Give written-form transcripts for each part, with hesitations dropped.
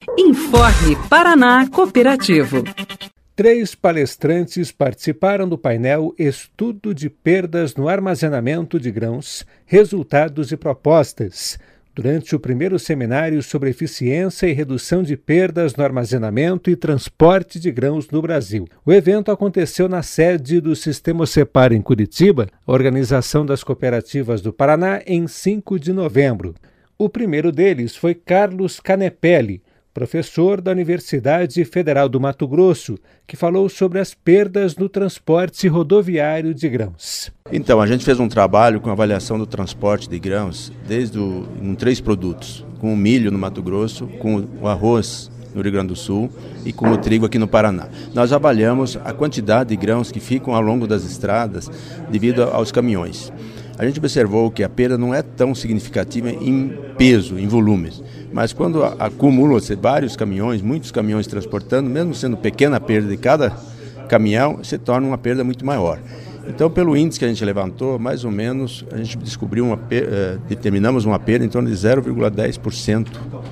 Informe Paraná Cooperativo. 3 palestrantes participaram do painel Estudo de Perdas no Armazenamento de Grãos, Resultados e Propostas, durante o primeiro seminário sobre eficiência e redução de perdas no armazenamento e transporte de grãos no Brasil. O evento aconteceu na sede do Sistemocepar em Curitiba, Organização das Cooperativas do Paraná, em 5 de novembro. O primeiro deles foi Carlos Canepelli, professor da Universidade Federal do Mato Grosso, que falou sobre as perdas no transporte rodoviário de grãos. Então, a gente fez um trabalho com avaliação do transporte de grãos em 3 produtos, com o milho no Mato Grosso, com o arroz no Rio Grande do Sul e com o trigo aqui no Paraná. Nós avaliamos a quantidade de grãos que ficam ao longo das estradas devido aos caminhões. A gente observou que a perda não é tão significativa em peso, em volumes, mas quando acumulam-se vários caminhões, muitos caminhões transportando, mesmo sendo pequena a perda de cada caminhão, se torna uma perda muito maior. Então, pelo índice que a gente levantou, mais ou menos, a gente descobriu determinamos uma perda em torno de 0,10%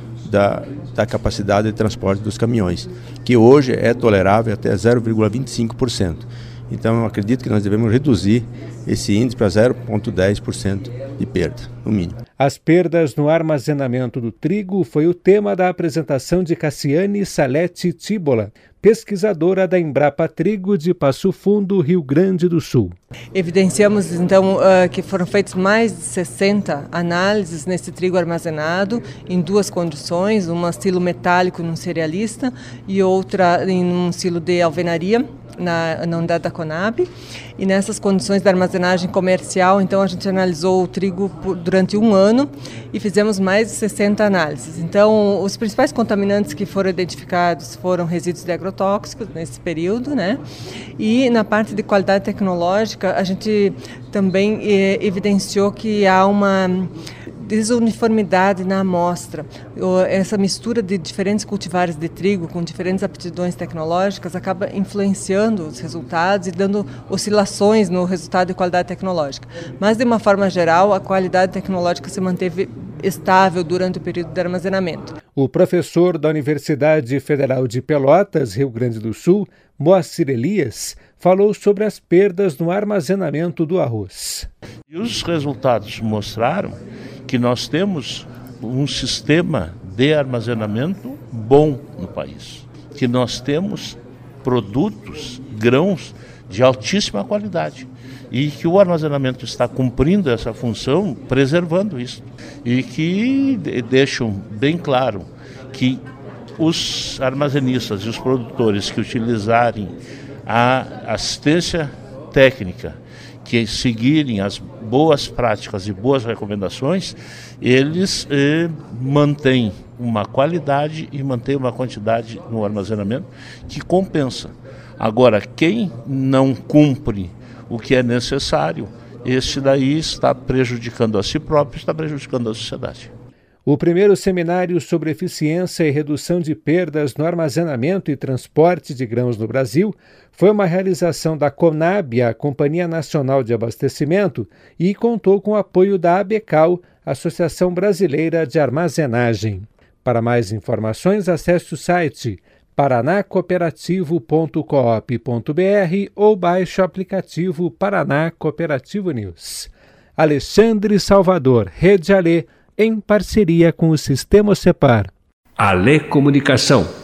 da capacidade de transporte dos caminhões, que hoje é tolerável até 0,25%. Então, eu acredito que nós devemos reduzir esse índice para 0,10% de perda, no mínimo. As perdas no armazenamento do trigo foi o tema da apresentação de Cassiane Salete Tíbola, pesquisadora da Embrapa Trigo de Passo Fundo, Rio Grande do Sul. Evidenciamos, então, que foram feitas mais de 60 análises nesse trigo armazenado em 2 condições, uma silo metálico num cerealista e outra em um silo de alvenaria, na unidade da Conab, e nessas condições da armazenagem comercial, então a gente analisou o trigo durante 1 ano e fizemos mais de 60 análises. Então, os principais contaminantes que foram identificados foram resíduos de agrotóxicos nesse período, né? E na parte de qualidade tecnológica, a gente também evidenciou que há uma desuniformidade na amostra. Essa mistura de diferentes cultivares de trigo com diferentes aptidões tecnológicas acaba influenciando os resultados e dando oscilações no resultado de qualidade tecnológica. Mas, de uma forma geral, a qualidade tecnológica se manteve estável durante o período de armazenamento. O professor da Universidade Federal de Pelotas, Rio Grande do Sul, Moacir Elias, falou sobre as perdas no armazenamento do arroz. E os resultados mostraram que nós temos um sistema de armazenamento bom no país, que nós temos produtos, grãos de altíssima qualidade e que o armazenamento está cumprindo essa função, preservando isso, e que deixam bem claro que os armazenistas e os produtores que utilizarem a assistência técnica, que seguirem as boas práticas e boas recomendações, eles mantêm uma qualidade e mantêm uma quantidade no armazenamento que compensa. Agora, quem não cumpre o que é necessário, esse daí está prejudicando a si próprio, está prejudicando a sociedade. O primeiro seminário sobre eficiência e redução de perdas no armazenamento e transporte de grãos no Brasil foi uma realização da Conab, a Companhia Nacional de Abastecimento, e contou com o apoio da ABECAL, Associação Brasileira de Armazenagem. Para mais informações, acesse o site paranacooperativo.coop.br ou baixe o aplicativo Paraná Cooperativo News. Alexandre Salvador, Rede Alê, em parceria com o Sistemocepar. Alê Comunicação.